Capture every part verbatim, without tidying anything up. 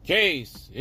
K-State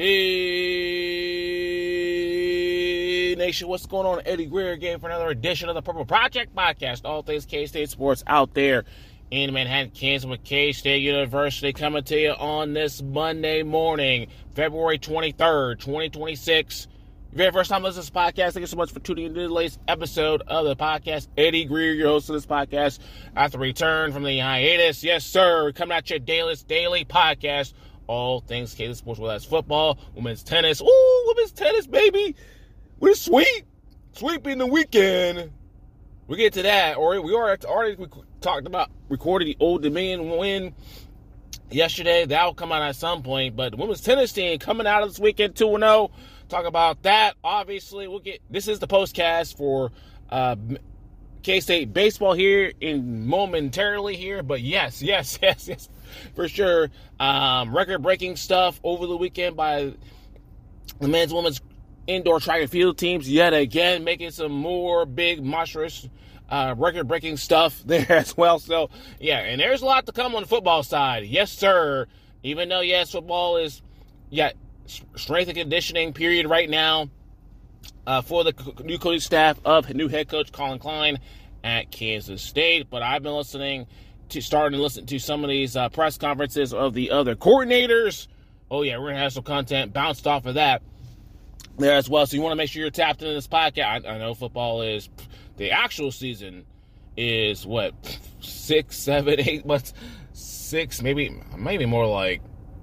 Nation, what's going on? Eddie Greer again for another edition of the Purple Project Podcast. All things K-State sports out there in Manhattan, Kansas, with K-State University coming to you on this Monday morning, February twenty-third, twenty twenty-six. If you're the first time listening to this podcast, thank you so much for tuning into the latest episode of the podcast. Eddie Greer, your host of this podcast, after return from the hiatus. Yes, sir, coming at your daily, daily podcast. All things K-State sports, whether that's football, women's tennis. Ooh, women's tennis, baby. We're sweet. Sweeping the weekend. We get to that. Or we already, already talked about recording the Old Dominion win yesterday. That will come out at some point. But the women's tennis team coming out of this weekend two and oh. Talk about that. Obviously, we'll get. This is the postcast for uh, K-State baseball here in momentarily here. But yes, yes, yes, yes. For sure, um, record-breaking stuff over the weekend by the men's and women's indoor track and field teams. Yet again, making some more big, monstrous, uh, record-breaking stuff there as well. So, yeah, and there's a lot to come on the football side. Yes, sir. Even though, yes, football is, yeah, strength and conditioning period right now uh, for the new coaching staff of new head coach Colin Klein at Kansas State. But I've been listening to starting to listen to some of these uh, press conferences of the other coordinators. Oh, yeah, we're going to have some content bounced off of that there as well. So you want to make sure you're tapped into this podcast. I, I know football is, the actual season is, what, six, seven, eight months, six, maybe, maybe more like,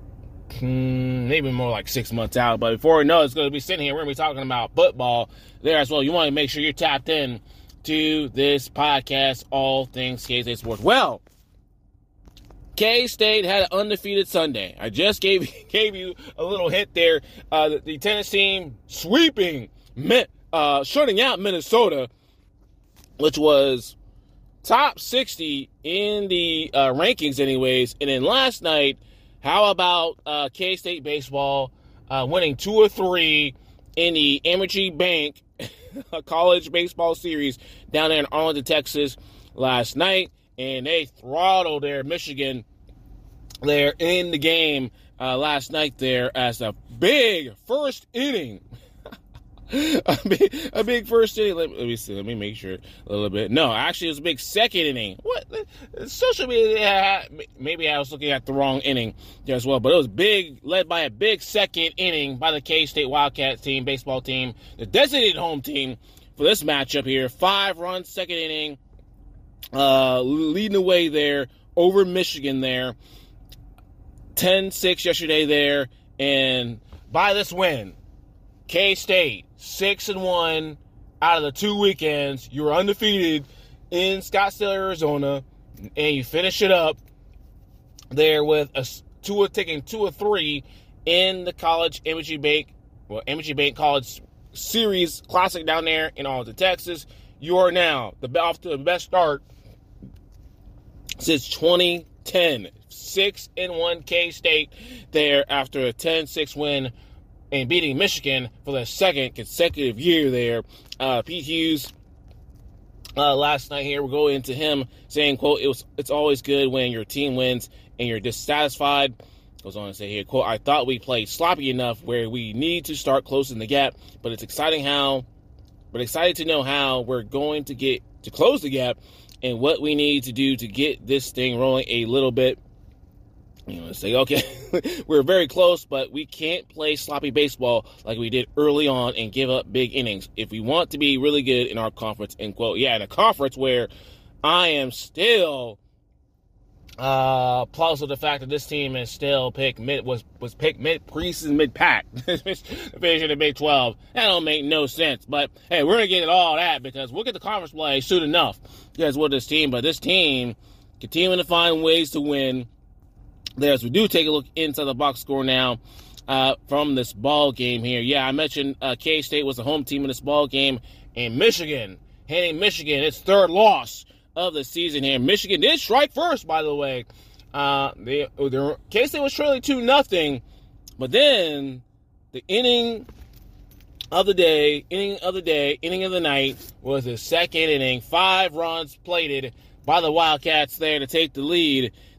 hmm, maybe more like six months out. But before we know it, it's going to be sitting here, we're going to be talking about football there as well. You want to make sure you're tapped in to this podcast, all things K-State sports. Well, K-State had an undefeated Sunday. I just gave, gave you a little hint there. Uh, the, the tennis team sweeping, uh, shutting out Minnesota, which was top sixty in the uh, rankings anyways. And then last night, how about uh, K-State baseball uh, winning two or three in the Amegy Bank college baseball series down there in Arlington, Texas last night. And they throttled their Michigan there in the game uh, last night there as a big first inning. a, big, a big first inning. Let, let me see. Let me make sure a little bit. No, actually, it was a big second inning. What? Social media, maybe I was looking at the wrong inning there as well. But it was big, led by a big second inning by the K-State Wildcats team, baseball team, the designated home team for this matchup here. Five runs, second inning. Uh, leading the way there over Michigan there. ten six yesterday there. And by this win, K-State, six and one out of the two weekends. You were undefeated in Scottsdale, Arizona. And you finish it up there with a two, taking two or three in the college Amegy Bank, well, Amegy Bank College Series Classic down there in Arlington, Texas. You are now the off to the best start since twenty ten. six and one K-State there after a ten six win and beating Michigan for the second consecutive year there. Uh, Pete Hughes uh, last night here, we'll go into him saying, quote, it was, it's always good when your team wins and you're dissatisfied. Goes on to say here, quote, I thought we played sloppy enough where we need to start closing the gap, but it's exciting how, but excited to know how we're going to get to close the gap and what we need to do to get this thing rolling a little bit. You know, say, okay, we're very close, but we can't play sloppy baseball like we did early on and give up big innings if we want to be really good in our conference, end quote. Yeah, in a conference where I am still uh, plus with the fact that this team is still picked mid, was, was picked mid preseason mid-pack, finishing in the Big twelve. That don't make no sense, but hey, we're going to get into all that because we'll get the conference play soon enough. Guys, with this team, but this team continuing to find ways to win. There, as we do take a look inside the box score now uh, from this ball game here. Yeah, I mentioned uh, K-State was the home team in this ball game, and Michigan, handing Michigan its third loss of the season here. Michigan did strike first, by the way. Uh, they, they K-State was trailing two nothing, but then the inning of the day, inning of the day, inning of the night was the second inning. Five runs plated by the Wildcats there to take the lead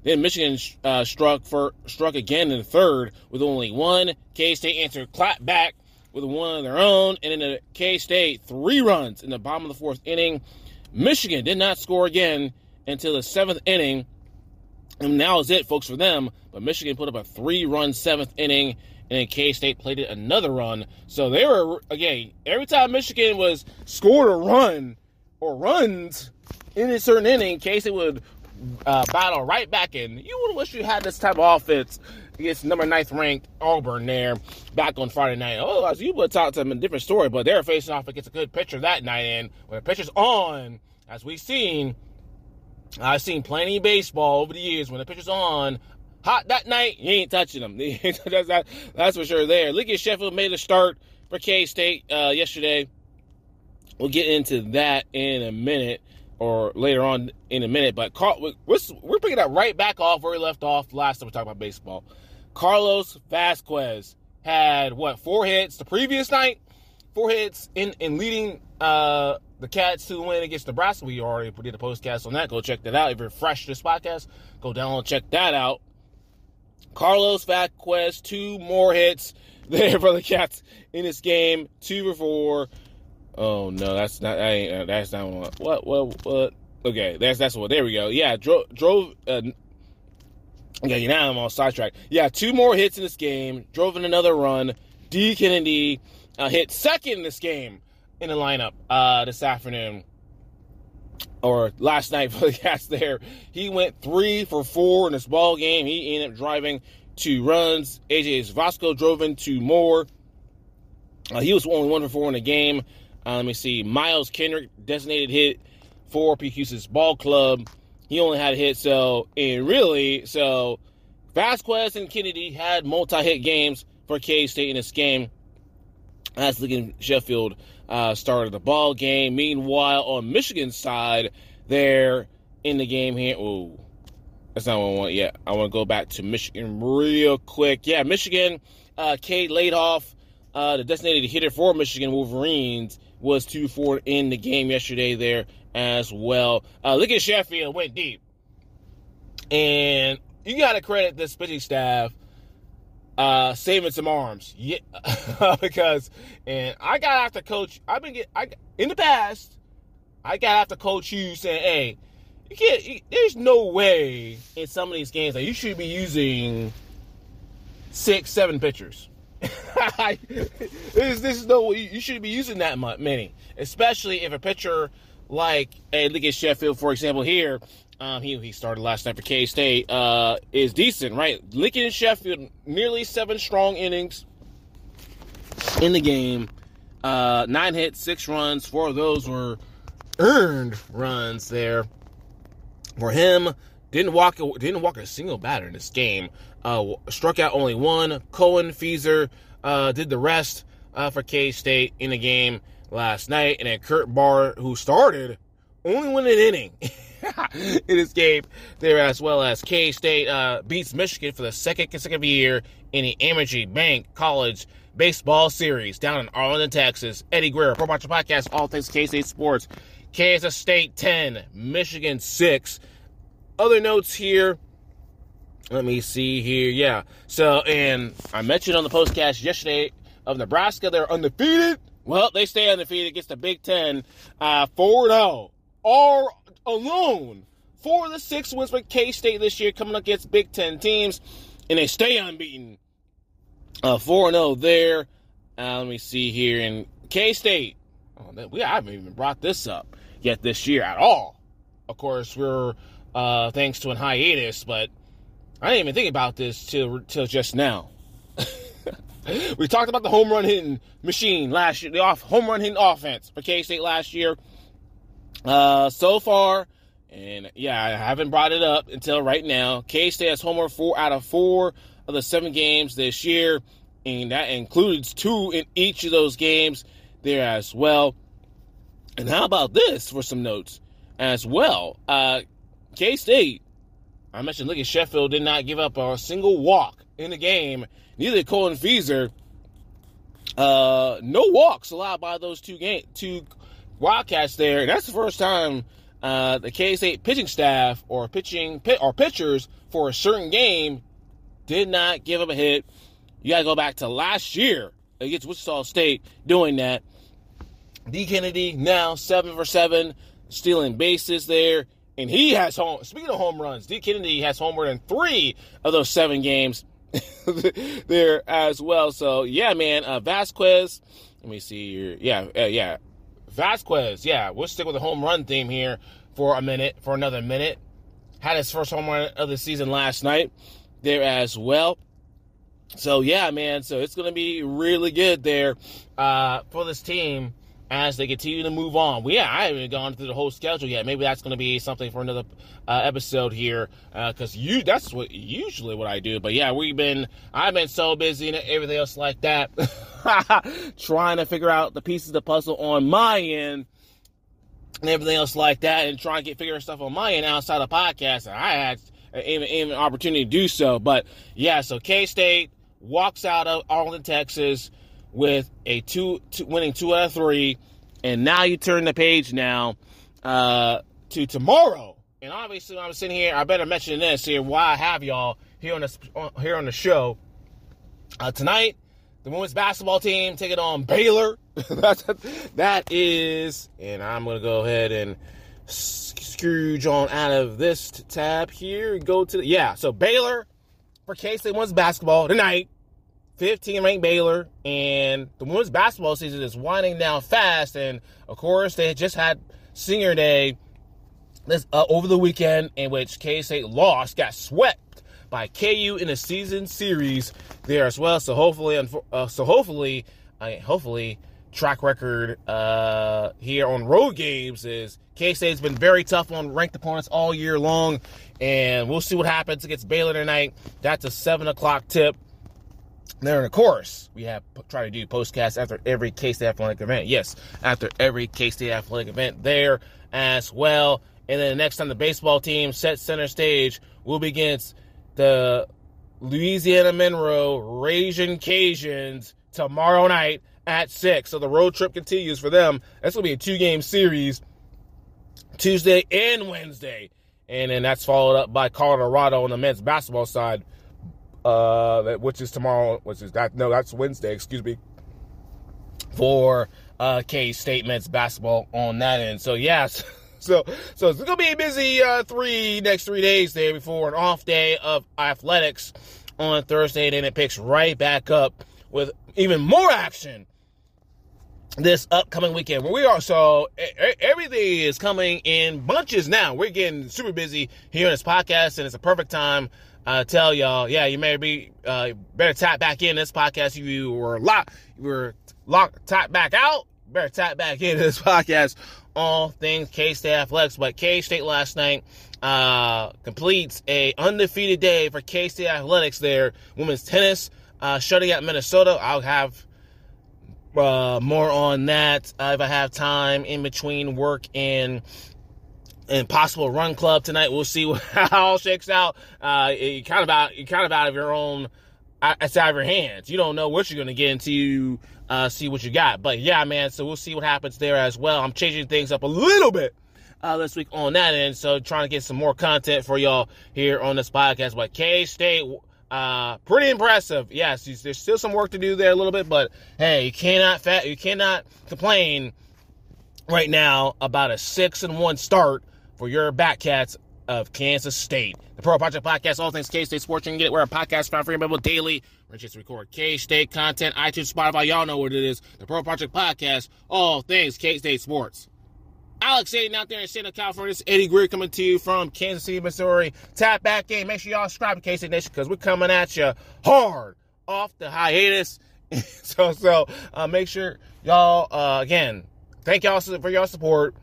Then Michigan uh, struck for struck again in the third with only one. K-State answered clap back with one of their own, and then the K-State three runs in the bottom of the fourth inning. Michigan did not score again until the seventh inning, and now is it, folks, for them. But Michigan put up a three-run seventh inning, and then K-State played it another run. So they were, again, every time Michigan was scored a run or runs in a certain inning, K-State would uh, battle right back in. You would wish you had this type of offense against number ninth ranked Auburn there back on Friday night. Otherwise, you would talk to them a different story, but they're facing off against a good pitcher that night. And when the pitcher's on, as we've seen, I've seen plenty of baseball over the years. When the pitcher's on, hot that night, you ain't touching them. that's, that, that's for sure there. Lincoln Sheffield made a start for K-State uh, yesterday. We'll get into that in a minute, or later on in a minute. But Carl, we're, we're picking up right back off where we left off last time we talked about baseball. Carlos Vasquez had, what, four hits the previous night? Four hits in, in leading uh, the Cats to the win against Nebraska. We already did a postcast on that. Go check that out. If you're fresh to this podcast, go down and check that out. Carlos Vasquez, two more hits there for the Cats in this game. Two for four. Oh, no, that's not, that ain't, that's not what, what, what, what? Okay, that's, that's what, there we go. Yeah, drove, drove, uh, okay, now I'm on sidetrack. Yeah, two more hits in this game, drove in another run. D. Kennedy uh, hit second in this game in the lineup uh, this afternoon, or last night for the Cats there. He went three for four in this ball game. He ended up driving two runs. A J Vasco drove in two more. Uh, he was only one for four in the game. Uh, let me see. Miles Kendrick, designated hit for P Q C's ball club. He only had a hit, so, and really, so, Vasquez and Kennedy had multi-hit games for K-State in this game as Lincoln Sheffield uh, started the ball game. Meanwhile, on Michigan's side, they're in the game here. Oh, that's not what I want yet. I want to go back to Michigan real quick. Yeah, Michigan, uh, Cade Laidhoff, uh, the designated hitter for Michigan Wolverines, was two for four in the game yesterday there as well. Uh, Lincoln Sheffield went deep. And you got to credit this pitching staff uh, saving some arms. Yeah, because, and I got after coach, I've been, get, I, in the past, I got after coach you saying, hey, you can't, you, there's no way in some of these games that you should be using six, seven pitchers. this, this is no, you shouldn't be using that much, many, especially if a pitcher like a Lincoln Sheffield, for example, here, um, he he started last night for K-State, uh, is decent, right? Lincoln Sheffield, nearly seven strong innings in the game, uh, nine hits, six runs. Four of those were earned runs there for him. Didn't walk didn't walk a single batter in this game. Uh, struck out only one. Cohen Feezer uh, did the rest uh, for K-State in the game last night. And then Kurt Barr, who started, only won an inning in this game there, as well as K-State uh, beats Michigan for the second consecutive year in the Amegy Bank College Baseball Series down in Arlington, Texas. Eddie Guerra, Pro Boxer Podcast, all things K-State sports. Kansas State ten, Michigan six. Other notes here. Let me see here. Yeah. So, and I mentioned on the postcast yesterday of Nebraska, they're undefeated. Well, they stay undefeated against the Big Ten, uh, four and oh. All alone. Four of the six wins for K-State this year coming up against Big Ten teams, and they stay unbeaten. Uh, four and oh there. Uh, let me see here. And K-State, oh, we haven't even brought this up yet this year at all. Of course, we're uh, thanks to an hiatus, but I didn't even think about this till till just now. We talked about the home run hitting machine last year, the off home run hitting offense for K-State last year. Uh, so far, and yeah, I haven't brought it up until right now. K-State has homered four out of four of the seven games this year, and that includes two in each of those games there as well. And how about this for some notes as well? Uh, K-State, I mentioned Lincoln Sheffield did not give up a single walk in the game. Neither did Cohen Feezer. Uh, no walks allowed by those two game, two Wildcats there. And that's the first time uh, the K-State pitching staff or pitching or pitchers for a certain game did not give up a hit. You got to go back to last year against Wichita State doing that. D. Kennedy now seven for seven, stealing bases there. And he has home. Speaking of home runs, D. Kennedy has homered in three of those seven games there as well. So, yeah, man, uh, Vasquez. Let me see here. Yeah, uh, yeah. Vasquez, yeah. We'll stick with the home run theme here for a minute, for another minute. Had his first home run of the season last night there as well. So, yeah, man. So, it's going to be really good there uh, for this team as they continue to move on. Well, yeah, I haven't even gone through the whole schedule yet. Maybe that's going to be something for another uh, episode here, because uh, you that's what usually what I do. But yeah, we've been I've been so busy and everything else like that, trying to figure out the pieces of the puzzle on my end and everything else like that, and trying to get figure stuff on my end outside of podcast. And I had even even an opportunity to do so. But yeah, so K-State walks out of Arlington, Texas, with a two, two winning two out of three, and now you turn the page now uh, to tomorrow. And obviously, when I'm sitting here, I better mention this here. Why I have y'all here on the here on the show uh, tonight? The women's basketball team taking on Baylor. That's, that is, and I'm gonna go ahead and Scrooge on out of this tab here. Go to the, yeah. So Baylor for K-State women's basketball tonight. fifteen ranked Baylor, and the women's basketball season is winding down fast. And of course, they just had senior day this uh, over the weekend, in which K-State lost, got swept by K U in a season series there as well. So hopefully, uh, so hopefully, uh, hopefully, track record uh, here on road games is K-State's been very tough on ranked opponents all year long, and we'll see what happens against Baylor tonight. That's a seven o'clock tip. There, of course, we have try to do postcasts after every K-State athletic event. Yes, after every K-State athletic event there as well. And then the next time the baseball team sets center stage will be against the Louisiana Monroe Ragin' Cajuns tomorrow night at six. So the road trip continues for them. That's going to be a two-game series, Tuesday and Wednesday. And then that's followed up by Colorado on the men's basketball side. Uh, which is tomorrow, which is that, no, that's Wednesday, excuse me, for, uh, K-State men's basketball on that end. So, yeah, so, so, so it's going to be a busy, uh, three, next three days there before an off day of athletics on Thursday. And then it picks right back up with even more action this upcoming weekend where we are. So everything is coming in bunches now. We're getting super busy here on this podcast, and it's a perfect time I uh, tell y'all, yeah, you may be uh, better tap back in this podcast. You were locked, you were locked, tap back out. Better tap back into this podcast. All things K-State athletics. But K-State last night uh, completes a undefeated day for K-State athletics. There, women's tennis uh, shutting out Minnesota. I'll have uh, more on that uh, if I have time in between work and. And possible run club tonight. We'll see how it all shakes out. Uh, you kind of out, you kind of out of your own, it's out of your hands. You don't know what you're going to get until you uh, see what you got. But yeah, man. So we'll see what happens there as well. I'm changing things up a little bit uh, this week on that end. So trying to get some more content for y'all here on this podcast. But K-State, uh, pretty impressive. Yes, there's still some work to do there a little bit, but hey, you cannot fat, you cannot complain right now about a six and one start for your Batcats of Kansas State. The Pro Project Podcast, all things K-State sports. You can get it where a podcast found free and available daily. We're just record K-State content, iTunes, Spotify. Y'all know what it is. The Pro Project Podcast, all things K-State sports. Alex Aiden out there in San Diego, California. This is Eddie Greer coming to you from Kansas City, Missouri. Tap back in. Make sure y'all subscribe to K-State Nation because we're coming at you hard off the hiatus. so, so uh, make sure y'all, uh, again, thank y'all for your support.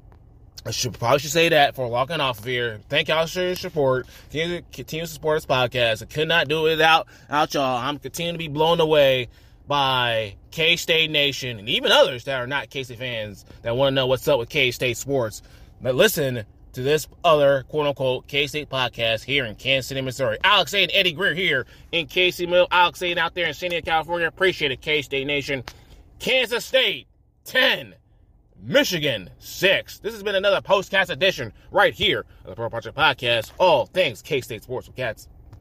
I should probably should say that for walking off of here. Thank y'all for your support. Continue, continue to support this podcast. I could not do it without, without y'all. I'm continuing to be blown away by K-State Nation and even others that are not K-State fans that want to know what's up with K-State sports. But listen to this other quote-unquote K-State podcast here in Kansas City, Missouri. Alex A. and Eddie Greer here in K C Mill. Alex A. out there in San Diego, California. Appreciate it, K-State Nation. Kansas State, ten. Michigan six. This has been another postcast edition right here of the Pro Project Podcast. All things K-State Sports with Cats.